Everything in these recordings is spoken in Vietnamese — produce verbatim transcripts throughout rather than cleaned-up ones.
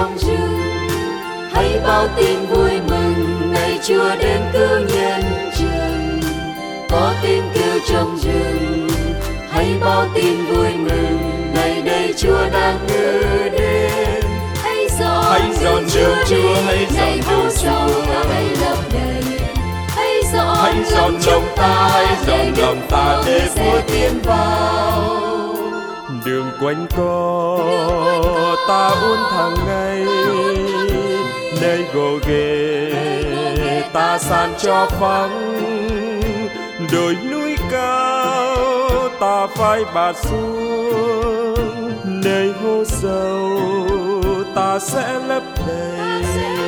trong rừng, hãy báo tin vui mừng này Chúa đến cứu nhân trần. Có tiếng kêu trong rừng, hãy báo tin vui mừng này đây Chúa đang ngự đến. Hãy dọn Hãy dọn đường Chúa, hãy dọn đường Chúa, hãy lấp đầy. Hãy dọn hãy dọn lòng ta, hãy dọn lòng ta để Vua tiến vào. Đường quanh co ta uốn hàng ngày, nơi gồ ghề ta san cho phẳng. Đồi núi cao ta phải bạt xuống, nơi hố sâu ta sẽ lấp đầy.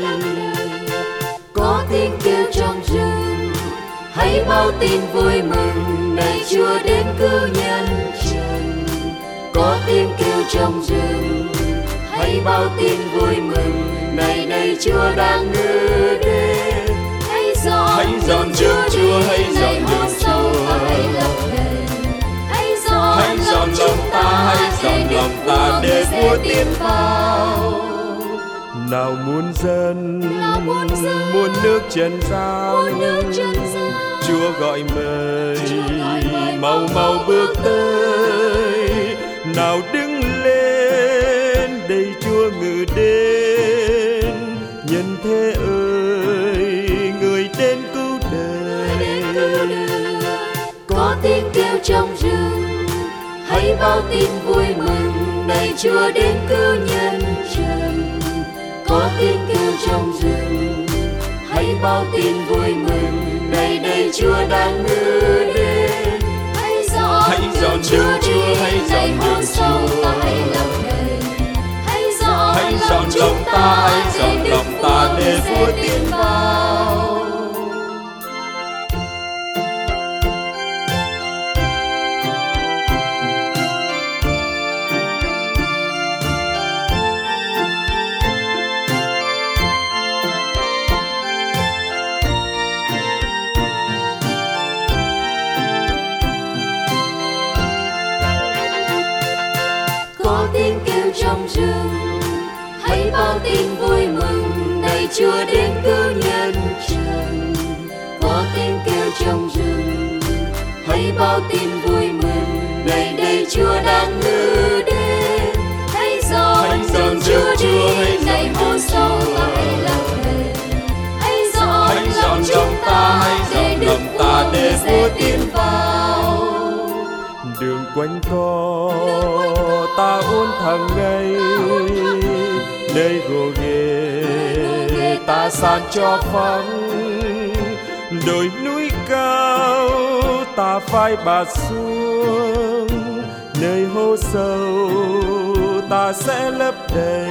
Có tiếng kêu trong rừng, hãy báo tin vui mừng này Chúa đến cứu nhân trần. Có tiếng kêu trong rừng, hãy báo tin vui mừng này đây Chúa đang ngự đến. Hãy dọn Hãy dọn đường Chúa, hãy dọn đường Chúa, hãy lấp đầy. Hãy dọn hãy dọn lòng ta, hãy dọn lòng ta để Vua tiến vào. Nào muôn dân, muôn nước trần gian, Chúa gọi mời, mau mau bước tới. Nào đứng lên, đây Chúa ngự đến. Nhân thế ơi, người đến cứu đời. Có tiếng kêu trong rừng, hãy báo tin vui mừng này Chúa đến cứu nhân trần. Có tiếng kêu trong rừng, hãy báo tin vui mừng này đây Chúa đang ngự đến. Hãy dọn Hãy dọn đường Chúa, hãy dọn đường Chúa, hãy lấp đầy. Hãy dọn hãy dọn lòng ta, hãy dọn lòng ta để Vua tiến vào. Có tiếng kêu trong rừng, hãy báo tin vui mừng này Chúa đến cứu nhân trần. Có tiếng kêu trong rừng, hãy báo tin vui mừng này đây Chúa đang ngự đến. Hãy dọn Hãy dọn đường Chúa, hãy này dọn hố đường sâu Chúa, hãy lấp đầy. Hãy dọn hãy dọn lòng ta, hãy dọn lòng ta để Vua tiến vào. Đường quanh co ta uốn hàng ngày, nơi gồ ghề ta san cho phẳng. Đồi núi cao ta phải bạt xuống, nơi hố sâu ta sẽ lấp đầy.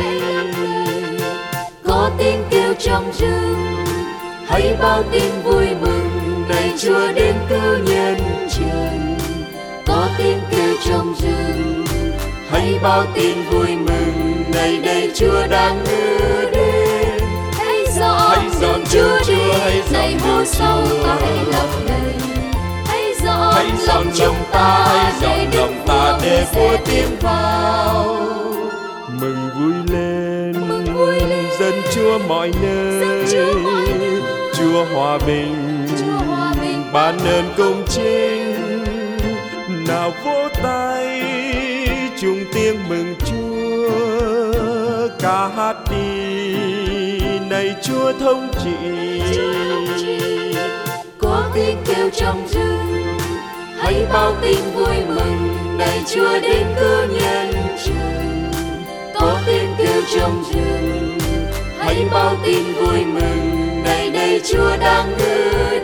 Có tiếng kêu trong rừng, hãy báo tin vui mừng này Chúa đến cứu nhân trần. Có tiếng kêu trong rừng, hãy báo tin vui mừng này đây Chúa đang ngự đến. Hãy dọn Hãy dọn đường Chúa, hãy dọn này hố đường sâu Chúa, hãy lấp đầy. Hãy dọn hãy dọn lòng ta, hãy dọn lòng ta để Vua tiến vào. Mừng vui lên, Mừng vui lên, dân Chúa mọi nơi. Chúa mọi nơi. Chúa hòa bình, Chúa hòa bình, ban ơn công chính. Nào vỗ tay chung tiếng mừng Chúa, ca hát đi này Chúa thống trị. Có tiếng kêu trong rừng, hãy báo tin vui mừng này Chúa đến cứu nhân trần. Có tiếng kêu trong rừng, hãy báo tin vui mừng này đây Chúa đang ngự